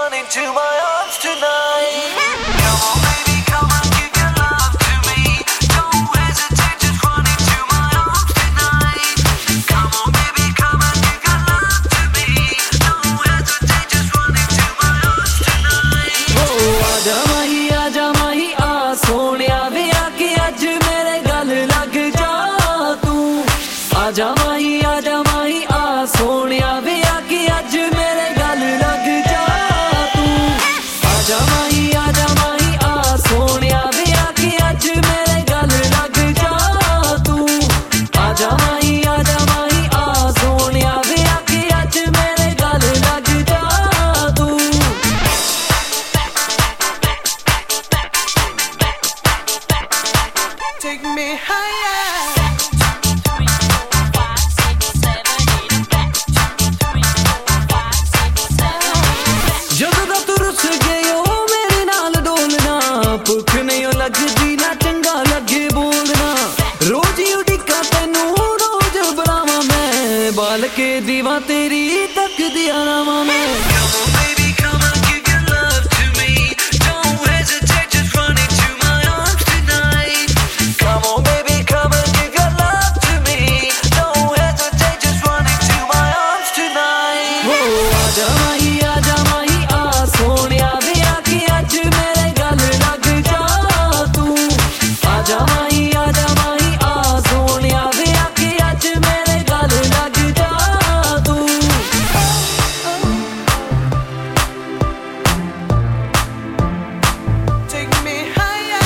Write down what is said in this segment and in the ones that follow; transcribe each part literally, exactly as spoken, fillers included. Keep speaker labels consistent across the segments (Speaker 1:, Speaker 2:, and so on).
Speaker 1: run into my arms tonight. Come on, baby, come on, give your love to me. Don't hesitate, just run into my arms tonight. Come on, baby, come on, give your love to me. Don't hesitate, just run into my arms tonight.
Speaker 2: Oh, आजा माही, आजा माही, आ सोनिया वे आके अज मेरे गल लग जा तू. आजा माही, आजा माही, आ सोनिया वे आके अज मेरे गल लग जा तू. आजा माही, आजा माही, आ सोनिया वे आके अज मेरे गल लग जा तू. आजा माही, आजा माही, आ सोनिया वे आके अज मेरे गल लग जा तू.
Speaker 1: Take me higher.
Speaker 2: ਜਦੋਂ ਦਾ ਤੂੰ ਰੁੱਸ ਗਏ ਓ ਮੇਰੇ ਨਾਲ ਡੋਲਣਾ. ਭੁੱਖ ਨਹੀਂ ਓ ਲੱਗਦੀ ਨਾ ਚੰਗਾ ਲੱਗੇ ਬੋਲਣਾ. ਰੋਜ਼ ਹੀ ਉਡੀਕਾਂ ਤੈਨੂੰ ਰੋਜ਼ ਬੁਲਾਵਾਂ ਮੈਂ. ਬਾਲ ਕੇ ਦੀਵਾਂ ਤੇਰੀ ਤੱਕਦੀਆਂ ਰਾਵਾਂ ਮੈਂ.
Speaker 1: Come on, baby, come on, give your love to me. Don't hesitate, just run into my arms tonight. Come on, baby, come on, give your love to me. Don't hesitate, just run into my arms tonight.
Speaker 2: ਓ ਆਜਾ ਮਾਹੀ, ਆਜਾ ਮਾਹੀ, ਆ ਸੋਹਣਿਆ ਵੇ ਆਕੇ ਅੱਜ ਮੇਰੇ ਗਲ ਲੱਗ ਜਾ ਤੂੰ. ਆਜਾ ਮਾਹੀ, ਆਜਾ ਮਾਹੀ, ਆ ਸੋਹਣਿਆ ਵੇ ਆਕੇ ਅੱਜ ਮੇਰੇ ਗਲ ਲੱਗ ਜਾ ਤੂੰ.
Speaker 1: Take me higher.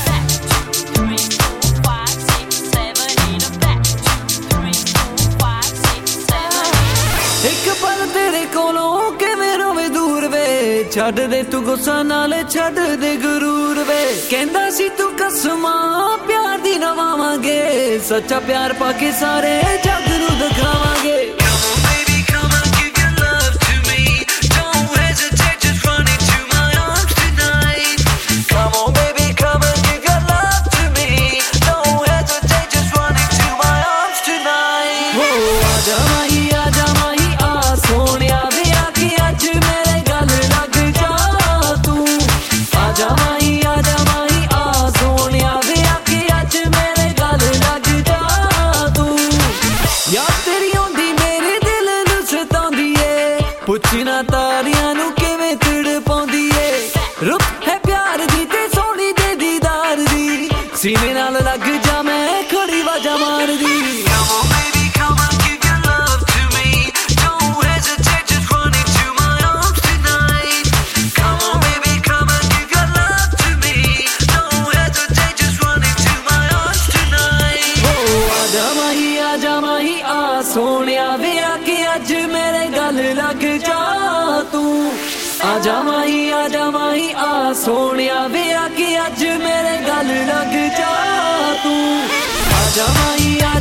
Speaker 2: ਇੱਕ ਪਲ ਤੇਰੇ ਕੋਲੋਂ ਕਿਵੇਂ ਰੋਵੇ ਦੂਰ ਵੇ. ਛੱਡ ਦੇ ਤੂੰ ਗੁੱਸਾ ਨਾਲ ਛੱਡ ਦੇ ਗਰੂਰ ਵੇ. ਕਹਿੰਦਾ ਸੀ ਤੂੰ ਕਸਮਾਂ ਪਿਆਰ ਦੀ ਨਿਭਾਵਾਂਗੇ. ਸੱਚਾ ਪਿਆਰ ਪਾ ਕੇ ਸਾਰੇ ਜੱਗ ਨੂੰ ਦਿਖਾਵਾਂਗੇ.
Speaker 1: Come on, baby, come on, give your love to me. Don't hesitate, just run into my arms tonight. Come on, baby, come on, give your love to me. Don't hesitate, just run into my arms tonight.
Speaker 2: ਓ ਆਜਾ ਮਾਹੀ, ਆਜਾ ਮਾਹੀ, ਆ ਸੋਹਣਿਆ ਵੇ ਆਕੇ ਅੱਜ ਮੇਰੇ ਗਲ ਲੱਗ ਜਾ ਤੂੰ. ਆਜਾ ਮਾਹੀ, ਆਜਾ ਮਾਹੀ, ਆ ਸੋਹਣਿਆ ਵੇ ਆਕੇ ਅੱਜ ਮੇਰੇ ਗਲ ਲੱਗ ਜਾ ਤੂੰ. ਯਾਦ ਤੇਰੀ ਆਉਂਦੀ ਮੇਰੇ ਦਿਲ ਨੂੰ ਸਤਾਉਂਦੀ ਏ. ਪੁੱਛਣਾ ਤਾਰੀਆਂ ਨੂੰ ਕਿਵੇਂ ਤੜ ਪਾਉਂਦੀ ਏ. ਰੁੱਤ ਹੈ ਪਿਆਰ ਦੀ ਤੇ ਸੋਹਣੀ ਦੇ ਦੀਦਾਰ ਦੀ. ਸੀਨੇ ਨਾਲ ਲੱਗ ਜਾ ਮੈਂ ਖੜੀ ਵਾਜਾ ਮਾਰਦੀ.
Speaker 1: Come on, baby, come on, give your love to me. Don't hesitate, just run into my arms tonight. Come on, baby, come on, give your love to me. Don't hesitate, just run into my arms tonight.
Speaker 2: ਓ ਆਜਾ ਮਾਹੀ, ਆਜਾ ਮਾਹੀ, ਆ ਸੋਹਣਿਆ ਵੇ ਆਕੇ ਅੱਜ ਮੇਰੇ ਗਲ ਲੱਗ ਜਾ ਤੂੰ. ਆਜਾ ਮਾਹੀ, ਆਜਾ ਮਾਹੀ, ਆ ਸੋਹਣਿਆ ਵੇ ਆਕੇ ਅੱਜ ਮੇਰੇ ਗਲ ਲੱਗ ਜਾ ਤੂੰ. ਆਜਾ ਮਾਹੀ,